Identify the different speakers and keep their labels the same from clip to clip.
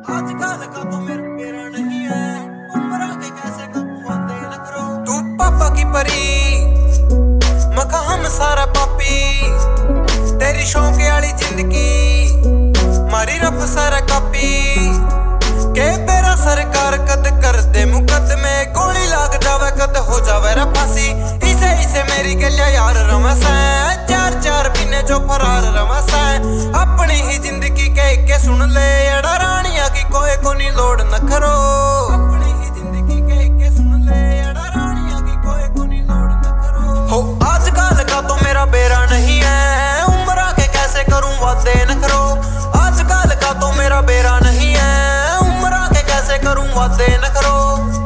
Speaker 1: आजकल का तो मेरा नहीं है, उम्र के कैसे वादे न करो। तू पापा की परी मका हम सारा पापी, तेरी शौक वाली जिंदगी मारी रब सारा कापी के तेरा सरकार कद कर दे मुकदमे, गोली लाग जावे कद हो जावे रे फांसी। इसे मेरी गलिया यार रमस है, चार चार महीने जो फरार रमस है। अपनी ही जिंदगी कह के सुन ले एड़ा रानिया की कोई को नहीं लोड न करो। अपनी ही जिंदगी कह के सुन ले एड़ा रानिया की कोई को नहीं लोड न करो। हो आजकल का तो मेरा बेरा नहीं है, उम्र के कैसे करूं वादे न करो। आजकल का तो मेरा बेरा नहीं है, उम्र के कैसे करूं वादे न करो।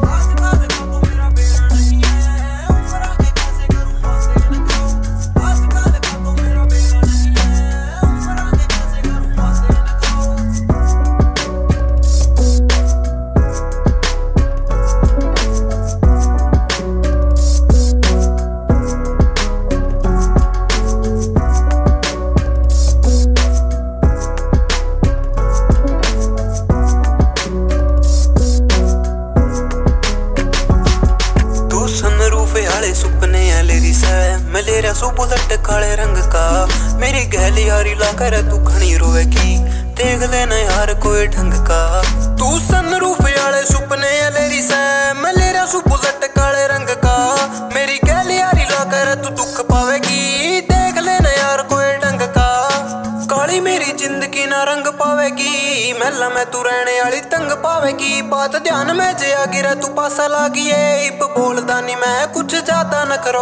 Speaker 1: सुपने है लेरी से मलेरिया सो बुलेट काले रंग का, मेरी गहली यारी ला कर तू खनी रोवेगी, देख लेना यार कोई ढंग का। तू सनरूफ वाले सुपने है लेरी से मलेरिया सो बुलेट काले रंग का, मेरी गहली यारी ला कर तू दुख पावेगी, देख लेना यार कोई ढंग का। काली मेरी जिंदगी ना रंग पावेगी, महला में तू रहने वाली तंग पावेगी। बात ध्यान में जे आ गिरा तू पासा लागी, इप बोलदा नहीं मैं कुछ ज्यादा न करो।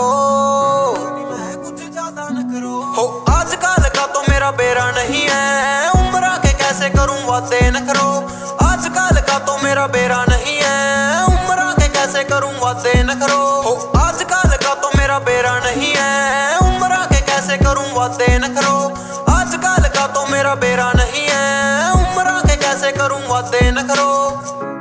Speaker 1: हो आजकल का तो मेरा बेरा नहीं है, उम्र के कैसे करूं वादे न करो। आजकल का तो मेरा बेरा नहीं है, उम्र के कैसे करूं वादे न करो। हो आजकल का तो मेरा बेरा नहीं है, उम्र के कैसे करूं वादे न करो। आजकल का तो मेरा बेरा नहीं है, उम्र के कैसे करूं वादे न करो।